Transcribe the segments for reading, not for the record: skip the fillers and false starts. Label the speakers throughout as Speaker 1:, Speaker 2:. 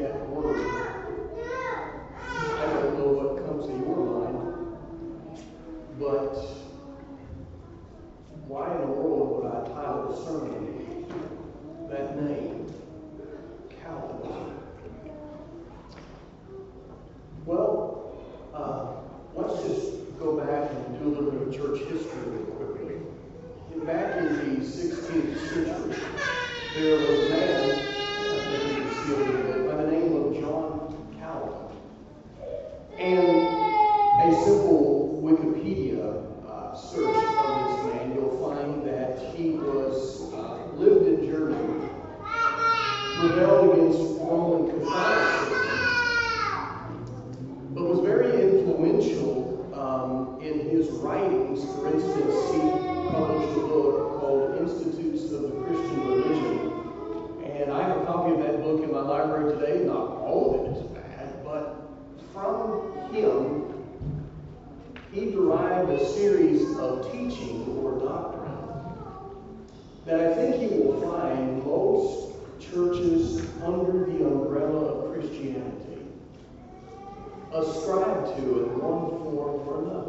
Speaker 1: that word, I don't know what comes to your mind, but why in the world would I title the sermon that name, Calvinism? Well, let's just go back and do a little bit of church history really quickly. Back in the 16th century, there was a man, I think you can see a little bit, by the name of John Calvin. And a simple Wikipedia search of this man, you'll find that he lived in Germany, rebelled against Roman Catholicism, but was very influential in his writings. For instance, he published a book called Institutes of the Christian Religion. And I have a copy of that book in my library today. Not all of it is bad, but from him, he derived a series of teaching or doctrine that I think you will find most churches under the umbrella of Christianity ascribe to in one form or another.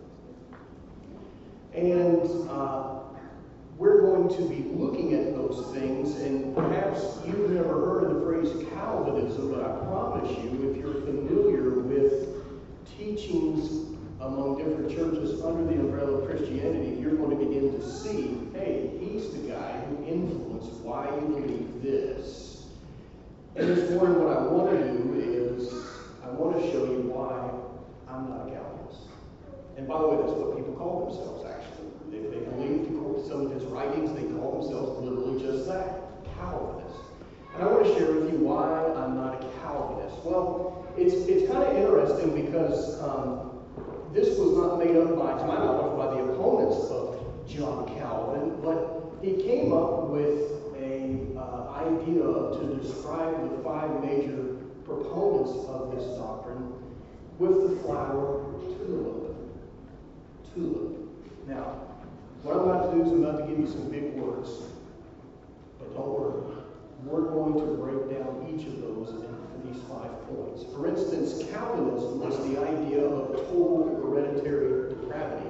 Speaker 1: And we're going to be looking at those things, and perhaps you've never heard of the phrase Calvinism, but I promise you, if you're familiar with teachings among different churches under the umbrella of Christianity, you're going to begin to see, hey, he's the guy who influenced why you believe this. And this morning what I want to do is I want to show you why I'm not a Calvinist. And by the way, that's what people call themselves, actually. If they believe some of his writings, they call themselves literally just that, Calvinist. And I want to share with you why I'm not a Calvinist. Well, it's kind of interesting because this was not made up by, to my knowledge, by the opponents of John Calvin, but he came up with an idea to describe the five major proponents of this doctrine with the flower tulip. Tulip. Now, what I'm about to do is I'm about to give you some big words, but don't worry. We're going to break down each of those into these 5 points. For instance, Calvinism is the idea of total hereditary depravity.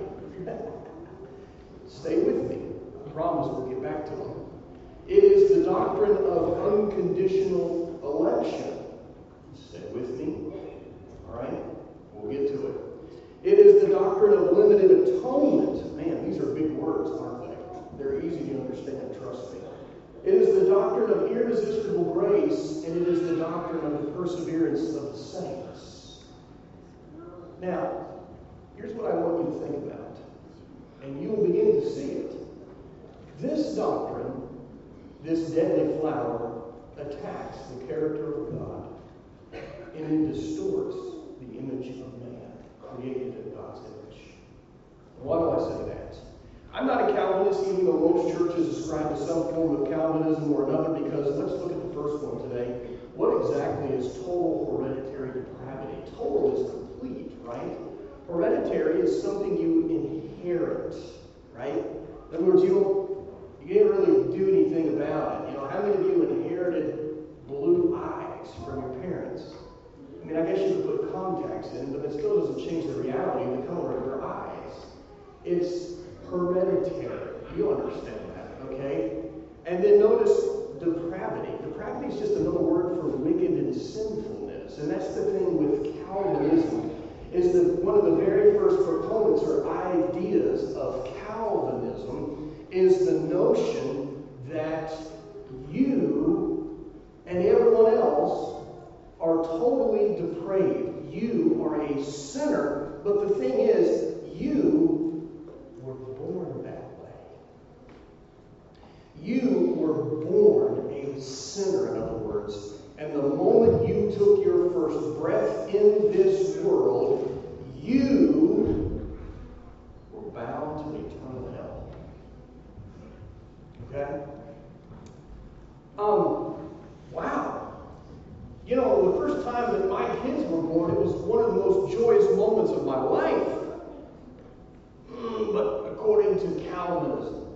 Speaker 1: Stay with me. I promise we'll get back to it. It is the doctrine of unconditional election. Stay with me. All right? We'll get to it. It is the doctrine of limited atonement. Man, these are big words, aren't they? They're easy to understand, trust me. It is the doctrine of irresistible grace, and it is the doctrine of the perseverance of the saints. Now, here's what I want you to think about, and you will begin to see it. This doctrine, this deadly flower, attacks the character of God, and it distorts the image of man, created in God's image. Why do I say that? I'm not a Calvinist, even though most churches ascribe to some form of Calvinism or another, because let's look at the first one today. What exactly is total hereditary depravity? Total is complete, right? Hereditary is something you inherit, right? In other words, you can't really do anything about it. You know, how many of you inherited blue eyes from your parents? I mean, I guess you could put contacts in, but it still doesn't change the reality of the color of your eyes. It's hereditary. You understand that, okay? And then notice depravity. Depravity is just another word for wicked and sinfulness. And that's the thing with Calvinism, is that one of the very first proponents or ideas of Calvinism is the notion that you and everyone else are totally depraved. You are a sinner, but the thing is, you were born that way. You were born a sinner, in other words. And the moment you took your first breath in this world, you were bound to eternal hell. Okay? Wow. You know, the first time that my kids were born, it was one of the most joyous moments of my life. But according to Calvinism,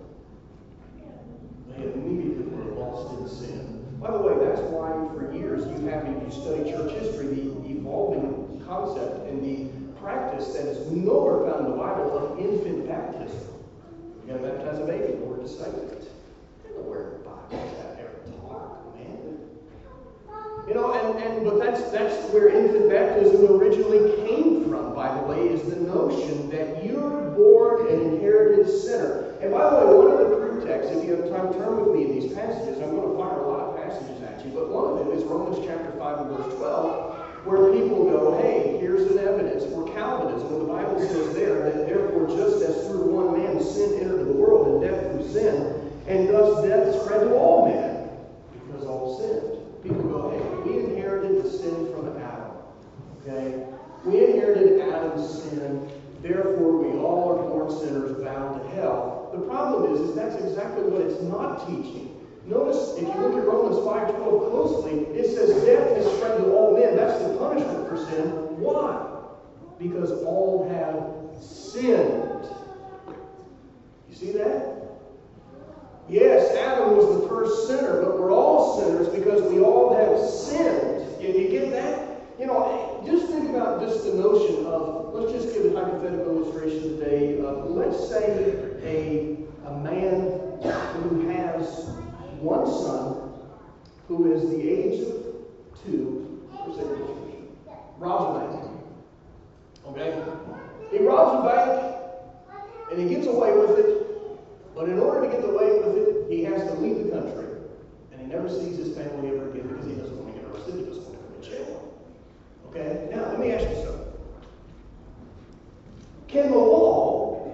Speaker 1: they immediately were lost in sin. By the way, that's why for years you have a you study church history, the evolving concept and the practice that is nowhere found in the Bible of infant baptism. You're going to baptize a baby in order to save it. Nowhere in the Bible does that ever talk, man. You know, but that's where infant baptism originally came from, by the way, is the notion that you're born an inherited sinner. And by the way, one of the proof texts, if you have time, turn with me in these passages. I'm going to fire a lot of passages at you, but one of them is Romans chapter 5 and verse 12, where people go, hey, here's an evidence for Calvinism. When the Bible says there that therefore just as through one man sin entered the world, and death through sin, and thus death spread to all men, because all sinned. People go, hey, we inherited the sin from Adam. Okay? We inherited Adam's sin, therefore we all are born sinners bound to hell. The problem is that's exactly what it's not teaching. Notice, if you look at Romans 5:12 closely, it says death has spread to all men. That's the punishment for sin. Why? Because all have sinned. You see that? Yes, Adam was the first sinner, but we're all sinners because we all have sinned. You get that? You know, just think about just the notion of, let's just give a hypothetical illustration today. Let's say a man who has one son who is the age of 2, robs a bank. Okay? He robs a bank and he gets away with it. But in order to get away with it, he has to leave the country. And he never sees his family ever again because he doesn't want to get arrested. He doesn't want to go to jail. Okay? Now, let me ask you something. Can the law,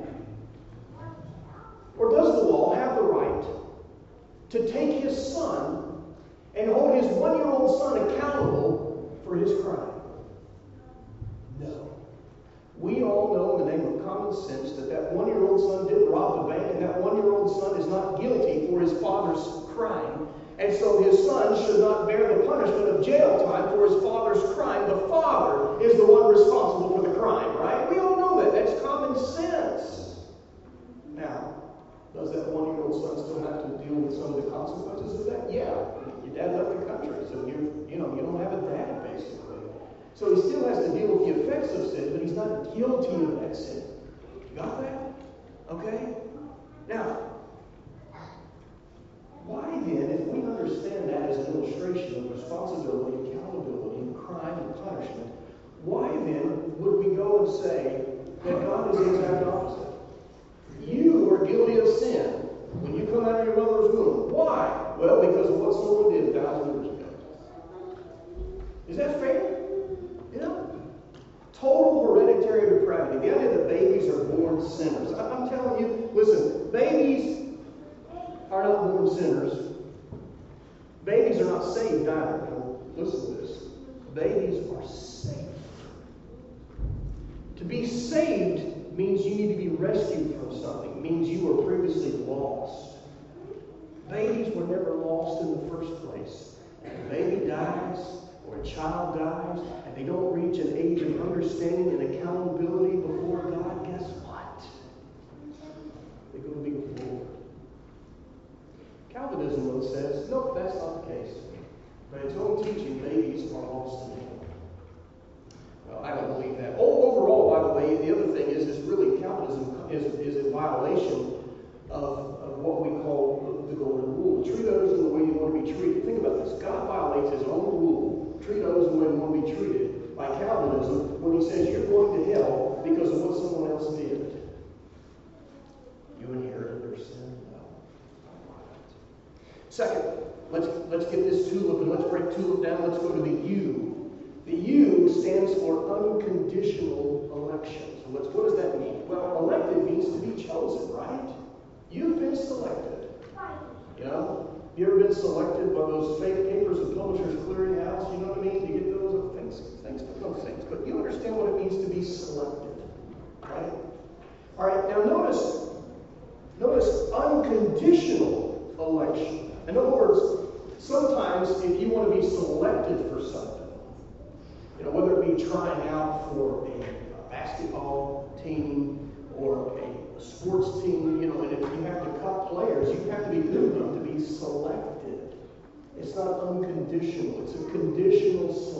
Speaker 1: or does the law have the right to take his son and hold his 1-year-old son accountable for his crime? No. We all know in the name of common sense that 1-year-old son didn't rob the bank, and that 1-year-old son is not guilty for his father's crime. And so his son should not bear the punishment of jail time for his father's crime. The father is the one responsible for the crime, right? We all know that. That's common sense. Now, does that 1-year-old son still have to deal with some of the consequences of that? Yeah. Your dad left the country, so you don't have a dad, basically. So he still has to deal with the effects of sin, but he's not guilty of that sin. Got that? Okay? Now, why then, if we understand that as an illustration of responsibility, accountability, and crime and punishment, why then would we go and say that God is the exact opposite? You are guilty of sin when you come out of your mother's womb. Why? Well, because of what someone did 1,000 years ago. Is that fair? You know? Total hereditary depravity. The idea that babies are born sinners. I'm telling you, listen, babies are not born sinners. Babies are not saved either. Now, listen to this. Babies are safe. To be saved means you need to be rescued from something. It means you were previously lost. Babies were never lost in the first place. If a baby dies or a child dies and they don't reach an age of understanding and accountability before God, guess what? They're going to be with the Lord. Calvinism, though, says, nope, that's not the case. By its own teaching, babies are lost in hell. Well, I don't believe that. Overall, by the way, the other thing is really Calvinism is a violation of what we call the golden rule. Treat others in the way you want to be treated. Think about this. God violates his own rule. Treat others in the way you want to be treated by Calvinism when he says you're going to hell because of what someone else did. You inherited their sin? No. Second, let's get this tulip and let's break tulip down. Let's go to the U. The U stands for unconditional election. So what does that mean? Well, elected means to be chosen, right? You've been selected. You know? You ever been selected by those fake papers and Publishers Clearinghouse? You know what I mean? You get those things, but you understand what it means to be selected, right? All right. Now notice unconditional election. In other words, sometimes if you want to be selected for something, you know, whether it be trying out for a basketball team or a sports team, you know, and if you have to cut players, you have to be good enough to be selected. It's not unconditional. It's a conditional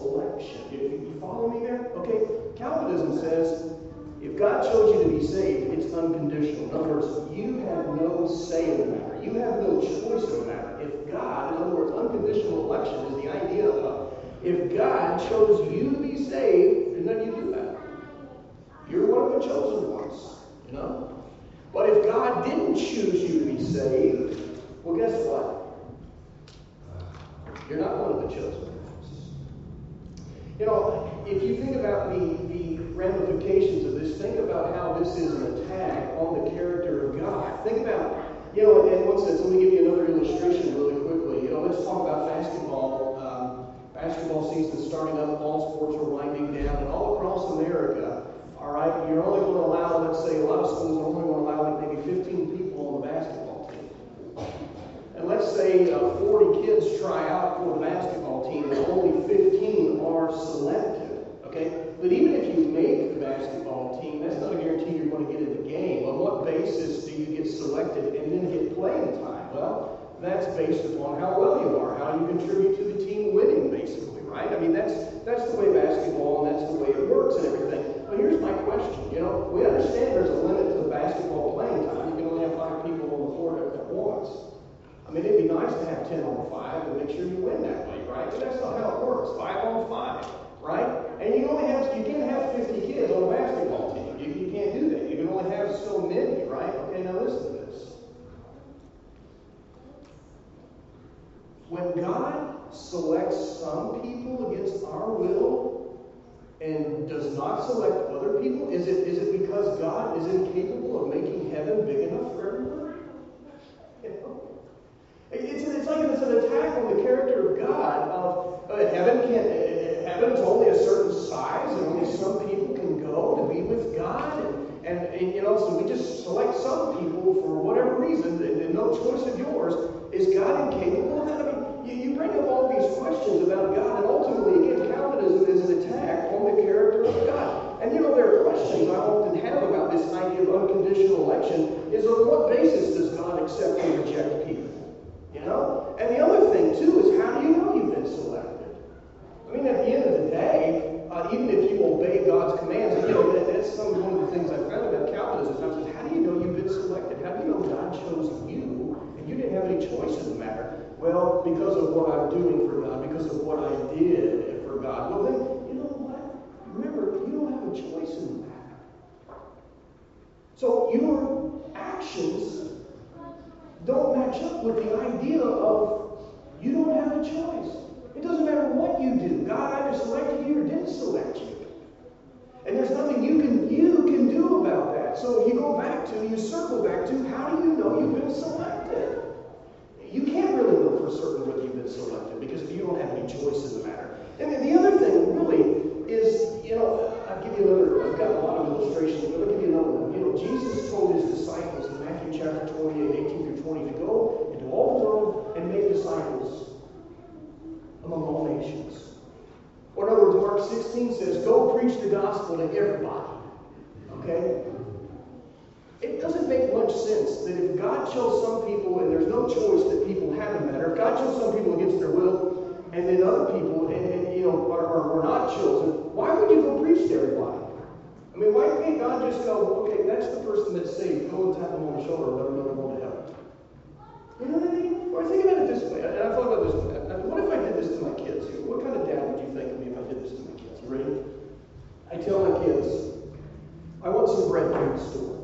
Speaker 1: follow me there? Okay, Calvinism says if God chose you to be saved, it's unconditional. In other words, you have no say in the matter. You have no choice in the matter. If God, in other words, unconditional election is the idea of if God chose you to be saved, there's nothing you do about it. You're one of the chosen ones, you know? But if God didn't choose you to be saved, well, guess what? You're not one of the chosen ones. You know, if you think about the ramifications of this, think about how this is an attack on the character of God. Think about, you know, in one sense, let me give you another illustration really quickly. You know, let's talk about basketball. Basketball season starting up, fall sports are winding down, and all across America, all right, you're only going to allow, let's say, a lot of schools are only going to allow like maybe 15 people on the basketball team. And let's say 40 kids try out for the basketball team, and only 15 are selected, okay? But even if you make the basketball team, that's not a guarantee you're going to get in the game. On what basis do you get selected and then get playing time? Well, that's based upon how well you are, how you contribute to the team winning, basically, right? I mean, that's the way basketball, and that's the way it works and everything. But here's my question. You know, we understand there's a limit to the basketball playing time. You can only have 5 people on the court at once. I mean, it'd be nice to have 10 on 5 and make sure you win that way, right? But that's not how it works. 5 on 5, right? And you can't have 50 kids on a basketball team. You can't do that. You can only have so many, right? Okay, now listen to this. When God selects some people against our will and does not select other people, is it because God is incapable of making heaven big enough for everyone? You know? It's like it's an attack on the character of God. Heaven's only a certain size, and only some people can go to be with God, and you know, so we just select some people for whatever reason, and no choice of yours. Is God incapable of that? I mean, you bring up all these questions about God, and ultimately, again, Calvinism is an attack on the character of God. And you know, there are questions I often have about this idea of unconditional election. Is on what basis does God accept and reject people? You know? And the other thing, too, is how do you know you've been selected? I mean, at the end of the day, even if you obey God's commands, you know, that's one of the things I found about Calvinism. Is how do you know you've been selected? How do you know God chose you and you didn't have any choice in the matter? Well, because of what I'm doing for God, because of what I did for God. Well, then, you know what? Remember, you don't have a choice in the matter. So your actions don't match up with the idea of you don't have a choice. It doesn't matter what you do. God either selected you or didn't select you. And there's nothing you can do about that. So you circle back to, how do you know you've been selected? You can't really know for certain whether you've been selected because you don't have any choice in the matter. And then the other thing really is, you know, I've got a lot of illustrations, but I'll give you another one. You know, Jesus told his disciples in Matthew chapter 28, 18 through 20, to go into all the world and make disciples among all nations. Or in other words, Mark 16 says, go preach the gospel to everybody. Okay? It doesn't make much sense that if God chose some people and there's no choice that people have in that, or if God chose some people against their will and then other people are not chosen, why would you go preach to everybody? I mean, why can't God just go, okay, that's the person that's saved, go and tap them on the shoulder and let them know they're going to heaven? You know what I mean? Or think about it this way, and I thought about this one. What if I did this to my kids? What kind of dad would you think of me if I did this to my kids? You ready? I tell my kids, I want some bread from the store.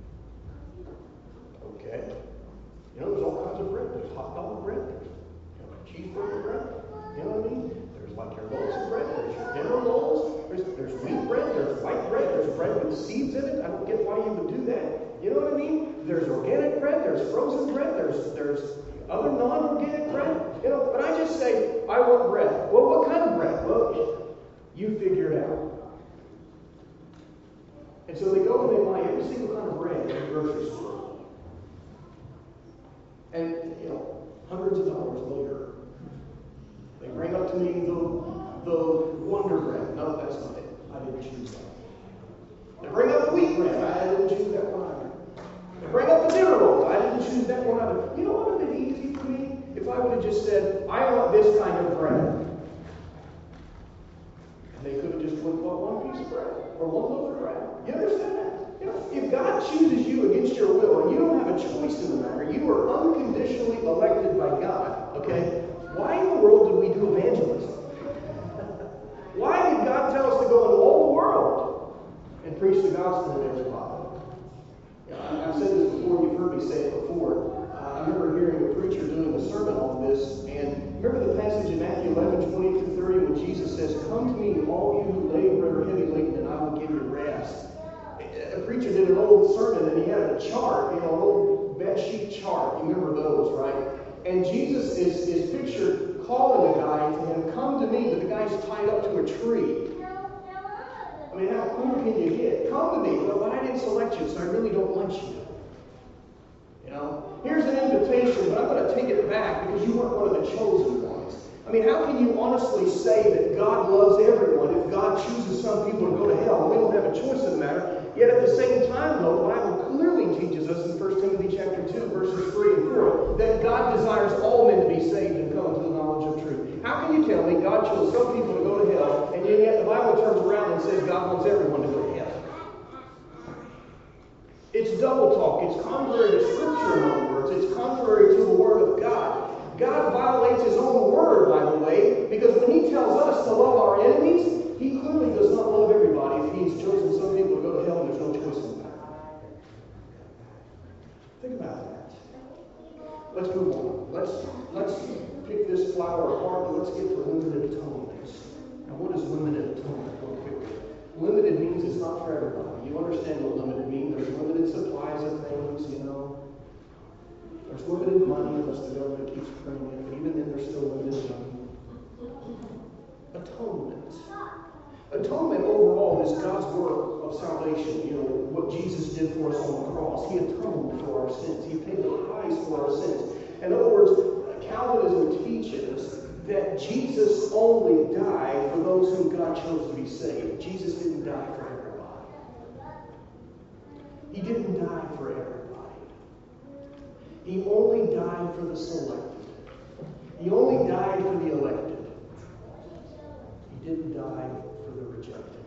Speaker 1: Okay. You know, there's all kinds of bread. There's hot dog bread. There's cheeseburger bread. You know what I mean? There's like your loaves of bread. There's your dinner rolls. There's wheat bread. There's white bread. There's bread with seeds in it. I don't get why you would do that. You know what I mean? There's organic bread. There's frozen bread. There's other non-organic bread. You know, but I just say, I want bread. Well, what kind of bread? Well, you figure it out. And so they go and they buy every single kind of bread at the grocery store. And, you know, hundreds of dollars later, they bring up to me the Wonder Bread. No, that's not it. I didn't choose that. They bring up the wheat bread. I didn't choose that one either. They bring up the dinner rolls. I didn't choose that one either. You know what would have been easy for me? If I would have just said, I want this kind of bread. They could have just went bought one piece of bread or one loaf of bread. You understand that? You know, if God chooses you against your will and you don't have a choice in the matter, you are unconditionally elected by God, okay? Why in the world did we do evangelism? Why did God tell us to go into all the world and preach the gospel to everybody? You know, I've said this before, you've heard me say it before. I remember hearing a preacher doing a sermon on this, and remember the passage in Matthew 11:20-30 when Jesus says, "Come to me, all you who labor and are heavy laden, and I will give you rest." A preacher did an old sermon, and he had a chart, you know, an old bed sheet chart. You remember those, right? And Jesus is pictured calling a guy to him, "Come to me," but the guy's tied up to a tree. I mean, how cool can you get? Come to me. Well, I didn't select you, so I really don't want you. You know, here's an invitation, but I'm going to take it back because you weren't one of the chosen ones. I mean, how can you honestly say that God loves everyone if God chooses some people to go to hell and we don't have a choice in the matter? Yet at the same time, though, the Bible clearly teaches us in 1 Timothy chapter 2, verses 3 and 4, that God desires all men to be saved and come to the knowledge of truth. How can you tell me God chose some people to go to hell, and yet the Bible turns around and says God wants everyone to go to hell? It's double talk. It's contrary to Scripture, in other words. It's contrary to the Word of God. God violates His own Word, by the way, because when He tells us to love our enemies, He clearly does not love everybody if He's chosen some people to go to hell and there's no choice in that. Think about that. Let's move on. Let's pick this flower apart and let's get to limited atonement. Now, what is limited atonement? Real quickly. Limited means it's not for everybody. You understand what limited means. There's limited supplies of things, you know. There's limited money unless the government keeps printing it, but even then there's still limited money. Atonement. Atonement overall is God's work of salvation. You know, what Jesus did for us on the cross. He atoned for our sins. He paid the price for our sins. In other words, Calvinism teaches that Jesus only died for those whom God chose to be saved. Jesus didn't die for everybody. He didn't die for everybody. He only died for the selected. He only died for the elected. He didn't die for the rejected.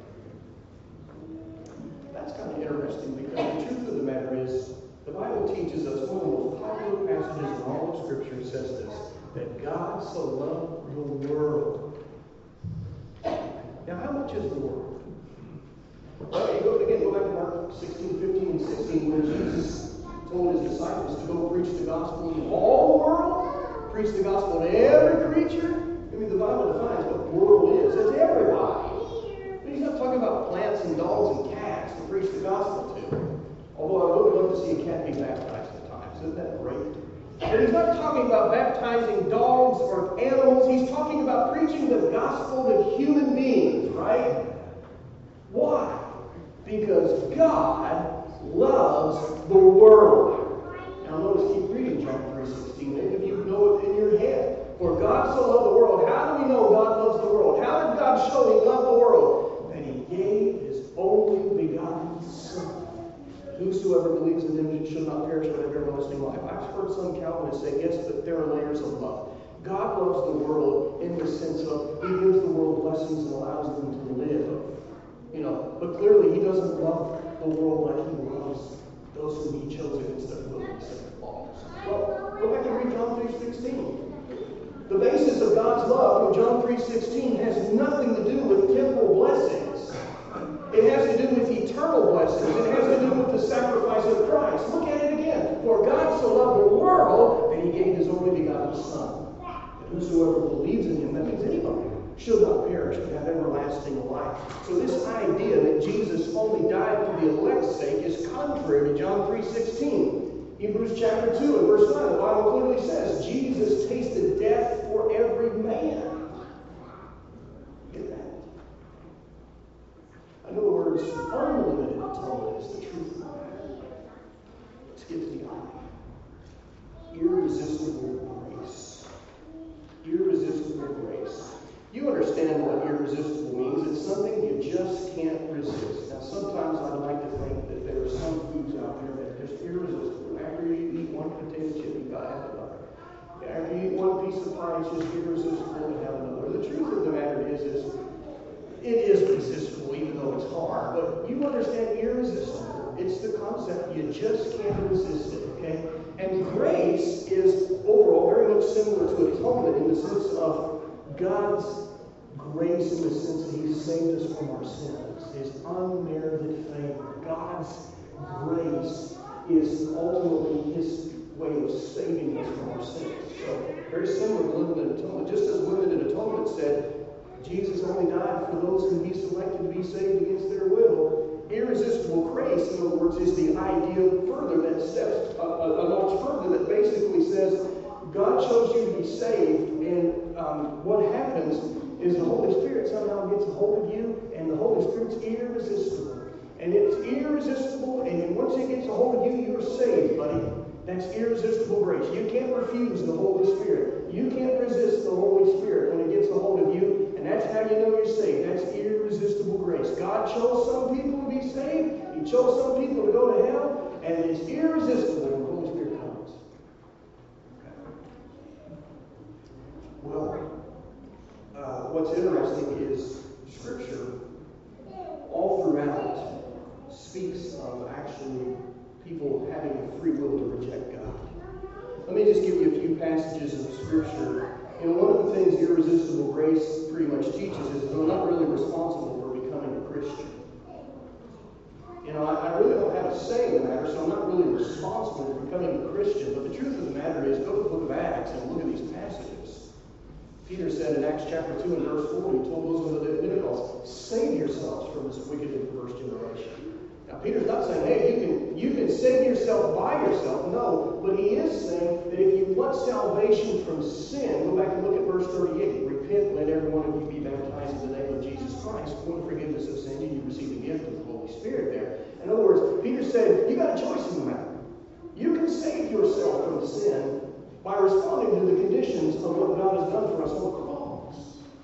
Speaker 1: That's kind of interesting because the truth of the matter is the Bible teaches us one of the most popular passages in all of Scripture says this, that God so loved the world. Now, how much is the world? Well, go back to Mark 16, 15, and 16, when Jesus told His disciples to go preach the gospel in all the world, preach the gospel to every creature. I mean, the Bible defines what the world is. It's everybody. But He's not talking about plants and dogs and cats to preach the gospel to. Although I would love to see a cat be baptized at times. Isn't that great? But He's not talking about baptizing dogs or animals. He's talking about preaching the gospel to human beings, right? Why? Because God loves the world. Now notice, keep reading John 3:16. Maybe if you know it in your head. For God so loved the world. How do we know God loves the world? How did God show He loved the world? That He gave His only begotten Son. Whosoever believes in Him shall not perish but have everlasting life. I've heard some Calvinists say, yes, but there are layers of love. God loves the world in the sense of He gives the world blessings and allows them to live. You know, but clearly He doesn't love the world like He loves those whom He chose against their will and set their laws. Well, go back and read John 3:16. The basis of God's love from John 3:16 has nothing to do with temporal blessings. It has to do with eternal blessings. It has to do with the sacrifice of Christ. Look at it again. For God so loved the world that He gave His only begotten Son. And whosoever believes in Him, that means anybody, shall not perish but have everlasting life. So this idea that Jesus only died for the elect's sake is contrary to John 3:16. Hebrews chapter 2 and verse 9, the Bible clearly says, Jesus tasted death for every man. Get that? In other words, unlimited atonement is the truth of the matter. Let's get to the eye. Irresistible grace. Irresistible grace. You understand what irresistible means. It's something you just can't resist. Now, sometimes I'd like to think that there are some foods out there that are just irresistible. After you eat one potato chip, you've got to have another. After you eat one piece of pie, it's just irresistible to have another. The truth of the matter is it you understand irresistible. It's the concept. You just can't resist it, okay? And grace is overall very much similar to atonement in the sense of God's grace, in the sense that He saved us from our sins. His unmerited favor. God's grace is ultimately His way of saving us from our sins. So, very similar to limited atonement. Just as limited atonement said, Jesus only died for those whom He selected to be saved against their will. Irresistible grace, in other words, is the idea further that steps a notch further, that basically says God chose you to be saved, and what happens is the Holy Spirit somehow gets a hold of you, and the Holy Spirit's irresistible. And it's irresistible, and once it gets a hold of you, you're saved, buddy. That's irresistible grace. You can't refuse the Holy Spirit. You can't resist the Holy Spirit when it gets a hold of you, and that's how you know you're saved. That's irresistible grace. God chose some people to be saved. He chose some people to go to hell, and it's irresistible when the Holy Spirit comes. Okay. Well, what's interesting is Scripture all throughout speaks of actually people having a free will to reject God. Let me just give you a few passages of Scripture. You know, one of the things irresistible grace pretty much teaches is that I'm not really responsible for becoming a Christian. You know, I really don't have a say in the matter, so I'm not really responsible for becoming a Christian. But the truth of the matter is, go to the book of Acts and look at these passages. Peter said in Acts chapter 2 and verse 4, he told those of the Pentecost, save yourselves from this wicked and perverse generation. Now, Peter's not saying, hey, you can save yourself by yourself. No, but he is saying that if you want salvation from sin, go back and look at verse 38. Repent, let every one of you be baptized in the name of Jesus Christ for the forgiveness of sin, and you receive the gift of the Holy Spirit there. In other words, Peter said, you got a choice in the matter. You can save yourself from sin by responding to the conditions of what God has done for us on the cross.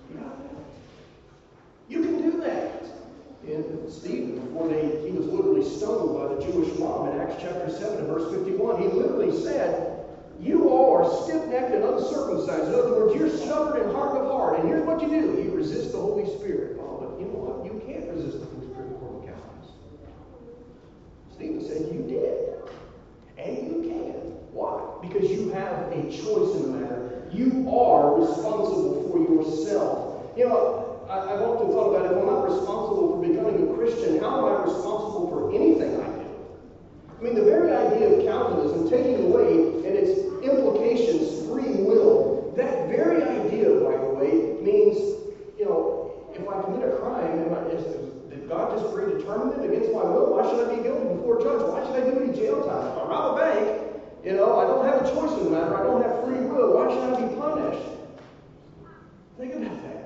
Speaker 1: You can do that. And Stephen, before he was literally stoned by the Jewish mob in Acts chapter 7 and verse 51, he literally said, you all are stiff-necked and uncircumcised. In other words, you're stubborn and hard of heart. And here's what you do. You resist the Holy Spirit. Oh, but you know what? You can't resist the Holy Spirit according to Calvinist. Stephen said, you did. And you can. Why? Because you have a choice in the matter. You are responsible for yourself. You know, I've often thought about it. If I'm not responsible for becoming a Christian, how am I responsible for anything I do? I mean, the very idea of Calvinism, taking away and its implications, free will, that very idea, by the way, means, you know, if I commit a crime, did God just predetermine it against my will? Why should I be guilty before a judge? Why should I do any jail time? If I rob a bank, you know, I don't have a choice in the matter. I don't have free will. Why should I be punished? Think about that.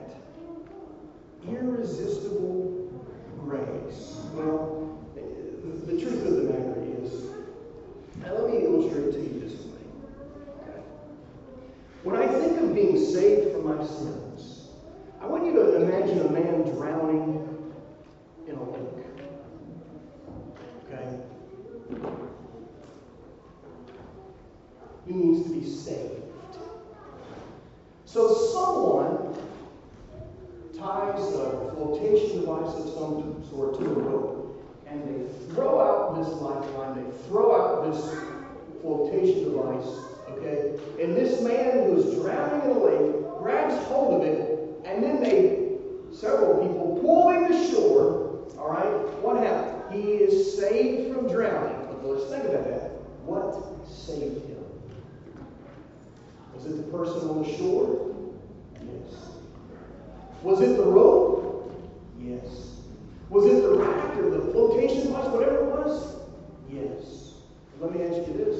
Speaker 1: Irresistible grace. Well, the truth of the matter is, now let me illustrate it to you this way. Okay? When I think of being saved from my sins, I want you to imagine a man drowning in a lake. Okay? He needs to be saved. So someone ties a flotation device of some sort to a rope, and they throw out this lifeline, they throw out this flotation device, okay? And this man who is drowning in the lake grabs hold of it, and then several people pull him to shore, all right? What happened? He is saved from drowning. But let's think about that. What saved him? Was it the person on the shore? Yes. Was it the rope? Yes. Was it the raft or the flotation device, whatever it was? Yes. Let me ask you this.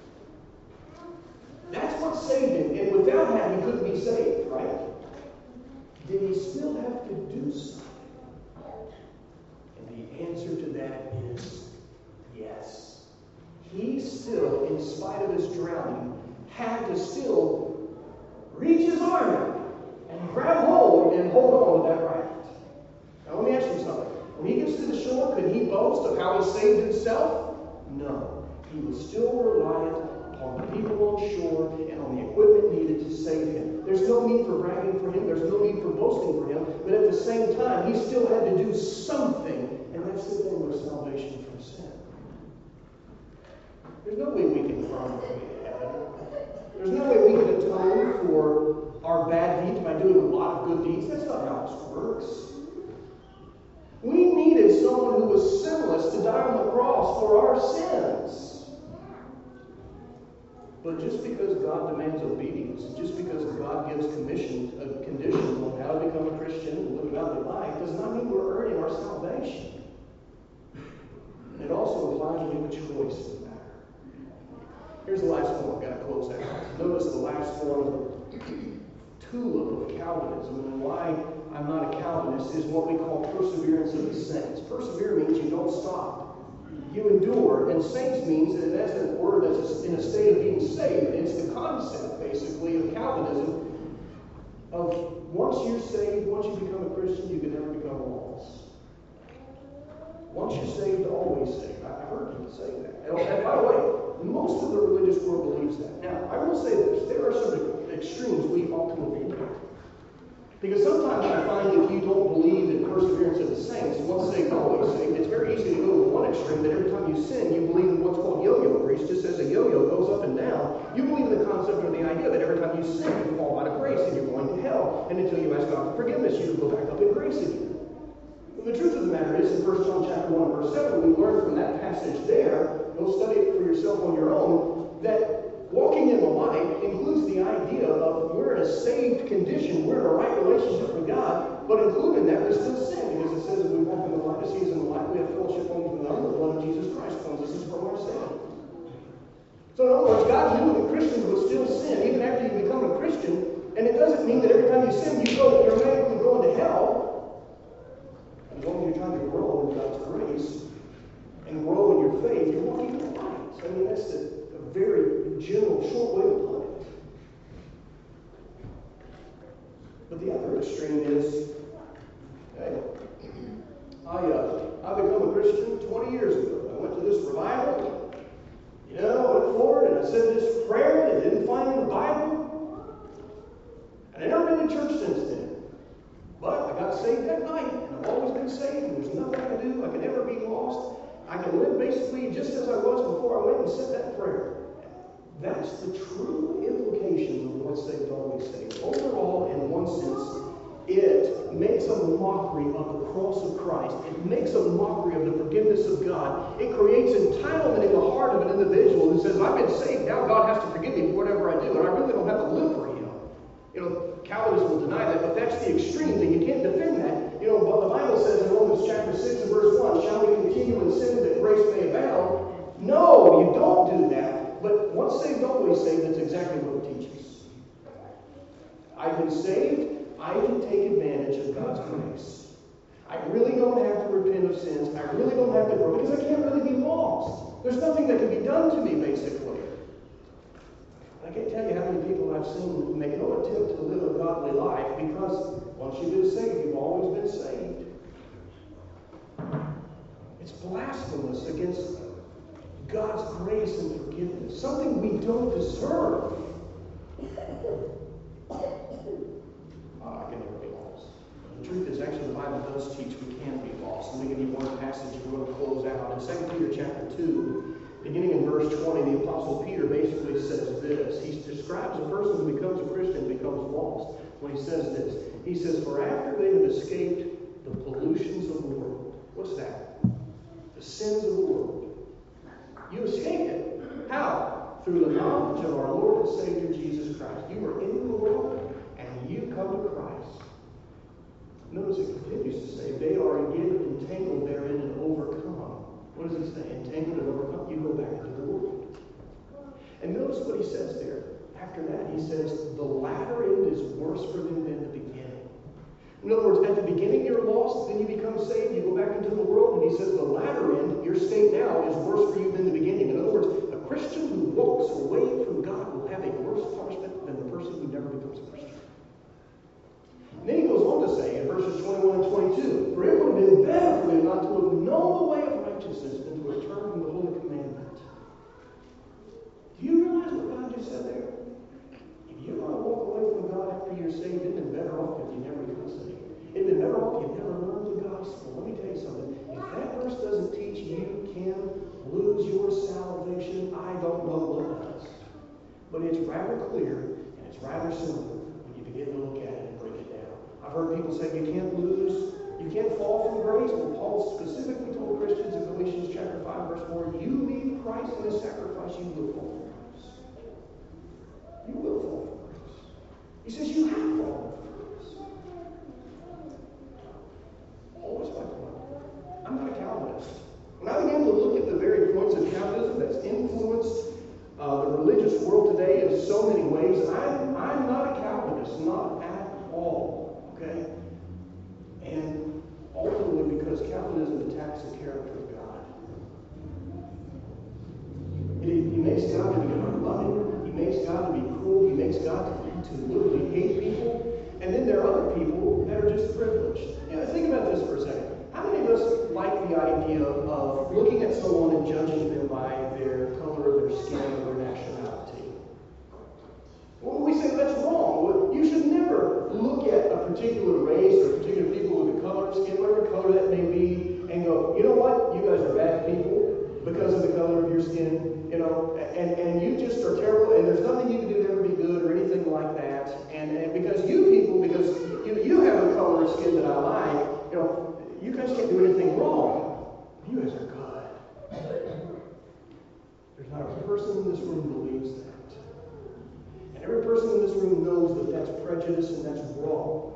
Speaker 1: That's what saved him. And without that, he couldn't be saved, right? Did he still have to do something? And the answer to that is yes. He still, in spite of his drowning, had to still reach his arm out and grab hold and hold on to that raft. Now let me ask you something. When he gets to the shore, could he boast of how he saved himself? No. He was still reliant upon the people on shore and on the equipment needed to save him. There's no need for bragging for him. There's no need for boasting for him. But at the same time, he still had to do something. And have saved their salvation from sin. There's no way we can earn our way to heaven. There's no way we can atone for our bad deeds by doing a lot of good deeds. That's not how this works. We needed someone who was sinless to die on the cross for our sins. But just because God demands obedience, just because God gives conditions on how to become a Christian and live a godly life, does not mean we're earning our salvation. And it also implies we have a choice in the matter. Here's the last one. I've got to close out. Notice the last one, the tulip of Calvinism, and why I'm not a Calvinist is what we call perseverance of the saints. Persevere means you don't stop. You endure, and saints means that that's a word that's in a state of being saved. It's the concept, basically, of Calvinism of once you're saved, once you become a Christian, you can never become lost. Once you're saved, always saved. I've heard people say that. And by the way, most of the religious world believes that. Now, I will say this. There are some extremes we ought to avoid. Because sometimes I find if you don't believe in perseverance of the saints, once saved, always saved, it's very easy to go to one extreme that every time you sin, you believe in what's called yo-yo grace. Just as a yo-yo goes up and down, you believe in the concept or the idea that every time you sin, you fall out of grace and you're going to hell. And until you ask God for forgiveness, you go back up in grace again. Well, the truth of the matter is, in 1 John chapter 1, verse 7, we learn from that passage there, go study it for yourself on your own, that walking in the light includes the idea of we're in a saved condition, we're in a right relationship with God, but included in that there's still sin, because it says if we walk in the light as He is in the light, we have fellowship one with another, the blood of Jesus Christ cleanses us from our sin. So in other words, God knew that Christians would still sin even after you become a Christian, and it doesn't mean that every time you sin, you're automatically going to hell. As long as you're trying to grow in God's grace and grow in your faith, you're walking in the light. I mean, that's a very general, short way to put it. But the other extreme is, hey, I became a Christian 20 years ago. I went to this revival, I went forward and I said this prayer that I didn't find in the Bible. And I've never been to church since then. But I got saved that night, and I've always been saved, and there's nothing I can do. I can never be lost. I can live basically just as I was before I went and said that prayer. That's the true implications of once saved, always saved. Overall, in one sense, it makes a mockery of the cross of Christ. It makes a mockery of the forgiveness of God. It creates entitlement in the heart of an individual who says, I've been saved, now God has to forgive me for whatever I do, and I really don't have to live for Him. Calvinists will deny that, but that's the extreme thing. You can't defend that. But the Bible says in Romans chapter 6 and verse 1, shall we continue in sin that grace may abound? No, you don't do that. But once saved, always saved, that's exactly what it teaches. I've been saved, I can take advantage of God's grace. I really don't have to repent of sins. I really don't have to grow because I can't really be lost. There's nothing that can be done to me, basically. I can't tell you how many people I've seen make no attempt to live a godly life because once you've been saved, you've always been saved. It's blasphemous against God's grace and forgiveness, something we don't deserve. I can never be lost. The truth is, actually, the Bible does teach we can be lost. Let me give you one passage we're going to close out. In 2 Peter chapter 2, beginning in verse 20, the Apostle Peter basically says this. He describes a person who becomes a Christian becomes lost when he says this. He says, for after they have escaped the pollutions of the world. What's that? The sins of the world. You escaped it. How? Through the knowledge of our Lord and Savior Jesus Christ. You were in the world and you come to Christ. Notice it continues to say, they are again entangled therein and overcome. What does it say? Entangled and overcome. You go back into the world. And notice what he says there. After that, he says, the latter end is worse for them than the beginning. In other words, at the beginning you're lost, then you become saved, you go back into the world, and he says the latter end, your state now, is worse for you than the beginning. In other words, a Christian who walks away from God will have a worse punishment than the person who never becomes a Christian. And then he goes on to say in verses 21 and 22, for it would have been better for them not to have known the way of righteousness than to have turned from the holy commandment. Do you realize what God just said there? If you want to walk away from God after you're saved, it'd been better off if you never got saved. It'd been better off if you never learned the gospel. Let me tell you something. If that person teach you can lose your salvation, I don't know what does. But it's rather clear and it's rather simple when you begin to look at it and break it down. I've heard people say you can't fall from grace. Well, Paul specifically told Christians in Galatians chapter 5, verse 4, you leave Christ in his sacrifice, you will fall from grace. You will fall from grace. He says you have fallen from grace. Oh, what's my point? I'm not a Calvinist. When I began to look at the very points of Calvinism that's influenced the religious world today in so many ways, I'm not a Calvinist, not at all. Okay? And ultimately because Calvinism attacks the character of God. He makes God to be unloving. He makes God to be cruel. He makes God to literally hate people. And then there are other people that are just privileged. Think about this for a second. How many of us like the idea of looking at someone and judging them by their color of their skin or their nationality? Well, we say that's wrong. You should never look at a particular race or particular people with a color of skin, whatever color that may be, and go, you know what? You guys are bad people because of the color of your skin, and you just are terrible, and there's nothing you can do to ever be good or anything like that. And because you have a color of skin that I like, you guys can't do anything wrong. You guys are good. There's not a person in this room who believes that. And every person in this room knows that that's prejudice and that's wrong.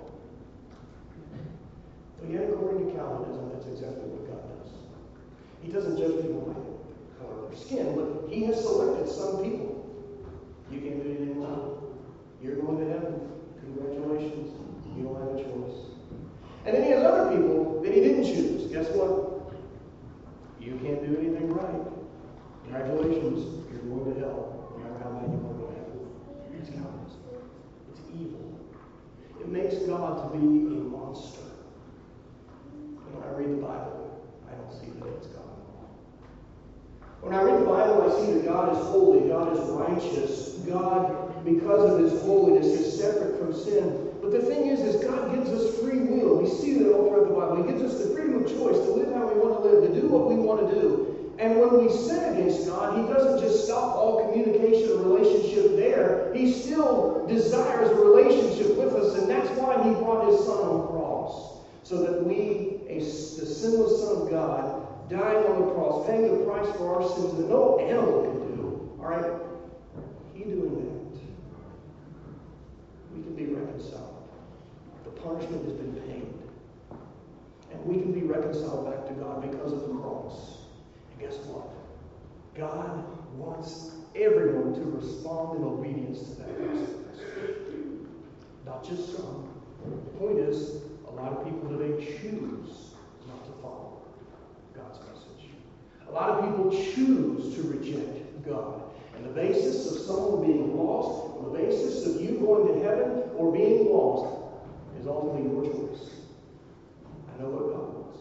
Speaker 1: But yet, according to Calvinism, that's exactly what God does. He doesn't judge people by the color of their skin, but he has selected some people. You can't do anything wrong. You're going to heaven. Congratulations. You don't have a choice. And then he has other people that he didn't choose. Guess what? You can't do anything right. Congratulations. You're going to hell. No matter how bad you want to go to heaven. It's Calvinism. It's evil. It makes God to be a monster. When I read the Bible, I don't see that it's God. When I read the Bible, I see that God is holy, God is righteous. God, because of his holiness, is separate from sin. But the thing is God gives us free will. We see that all throughout the Bible. He gives us the freedom of choice to live how we want to live, to do what we want to do. And when we sin against God, he doesn't just stop all communication or relationship there. He still desires a relationship with us, and that's why he brought his Son on the cross. So that we, the sinless Son of God, dying on the cross, paying the price for our sins that no animal can do. All right? He doing that. We can be reconciled. The punishment has been paid. And we can be reconciled back to God because of the cross. And guess what? God wants everyone to respond in obedience to that message. Not just some. The point is, a lot of people today choose not to follow God's message. A lot of people choose to reject God. And the basis of someone being lost, on the basis of you going to heaven or being lost, is ultimately your choice. I know what God wants.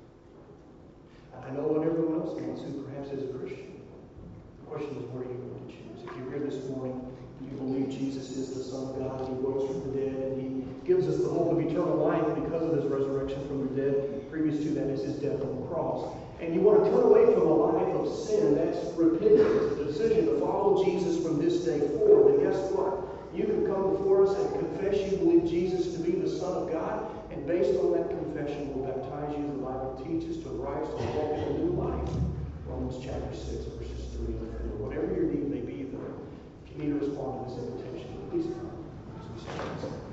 Speaker 1: I know what everyone else wants who perhaps is a Christian. The question is, what are you going to choose? If you're here this morning, you believe Jesus is the Son of God, and he rose from the dead, and he gives us the hope of eternal life because of his resurrection from the dead. Previous to that is his death on the cross. And you want to turn away from a life of sin, that's repentance, the decision to follow Jesus from this day forward. And guess what? You can come before us and confess you believe Jesus to be the Son of God, and based on that confession, we'll baptize you, the Bible teaches, to rise to walk in a new life. Romans chapter 6, verses 3 and 4. Whatever your need may be, though, if you need to respond to this invitation, please come as we stand.